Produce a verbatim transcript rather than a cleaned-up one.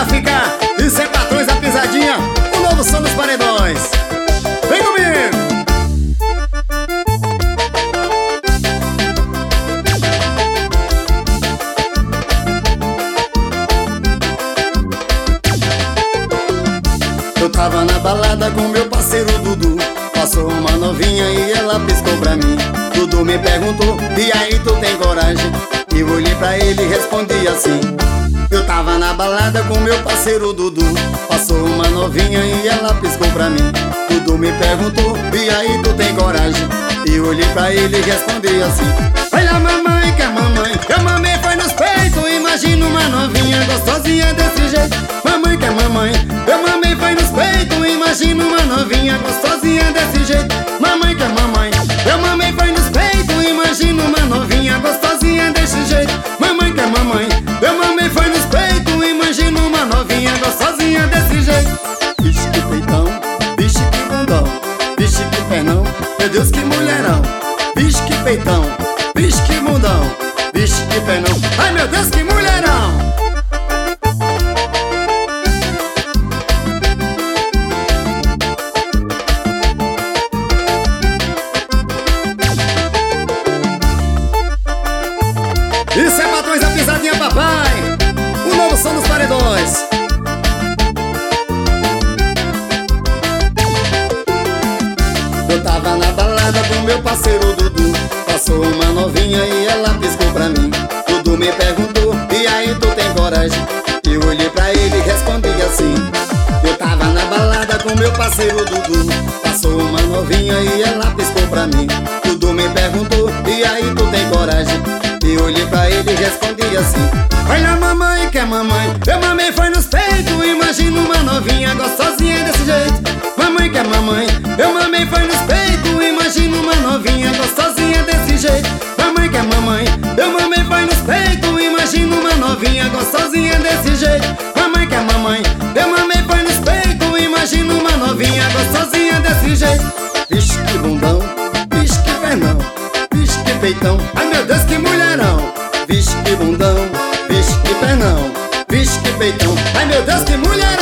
pra ficar. E sem patrões a pisadinha, o novo som dos paredões. Vem comigo! Eu tava na balada com meu parceiro Dudu. Passou uma novinha e ela piscou pra mim. Dudu me perguntou, e aí tu tem coragem? Eu olhei pra ele e respondi assim. Eu tava na balada com meu parceiro Dudu. Passou uma novinha e ela piscou pra mim. Dudu me perguntou, e aí tu tem coragem? Eu olhei pra ele e respondi assim. Olha mamãe, que a mamãe, eu mamei foi nos peitos. Imagina uma novinha gostosinha desse jeito. Mamãe, que a mamãe, eu mamei foi nos peitos. Imagina uma novinha gostosinha desse jeito. Mamãe, que a mamãe, eu mamei foi nos peitos. Imagina uma novinha gostosinha desse jeito. Mamãe, que a mamãe, eu mamei foi nos peitos. Imagina uma novinha gostosinha desse jeito. Vixe que peitão, vixe que bundão, vixe que pernão, meu Deus que mulherão. Vixe que peitão, vixe que bundão, vixe que pernão, ai meu Deus que mulherão. Isso é patrões da pisadinha, papai. O novo som dos paredões. Eu tava na balada com meu parceiro Dudu. Passou uma novinha e ela piscou pra mim. Dudu me perguntou, e aí tu tem coragem? Eu olhei pra ele e respondi assim. Eu tava na balada com meu parceiro Dudu. Passou uma novinha e ela piscou pra mim. Dudu me perguntou, e aí tu tem coragem? Eu olhei pra ele e respondi assim. Olha mamãe, que a mamãe, eu mamei foi nos peitos. Imagina uma novinha gostosinha desse jeito. Mamãe, que a mamãe, eu mamei foi nos peitos. Imagina uma novinha gostosinha desse jeito. Mamãe, que a mamãe, eu mamei foi nos peitos. Imagina uma novinha gostosinha desse jeito. Mamãe, que a mamãe, eu mamei foi nos peitos. Imagina uma novinha gostosinha desse jeito. Vixe que bundão, vixe que pernão, vixe que peitão, ai meu Deus que mulherão. Vixe que bundão, vixe que pernão, vixe que peitão, ai meu Deus que mulherão.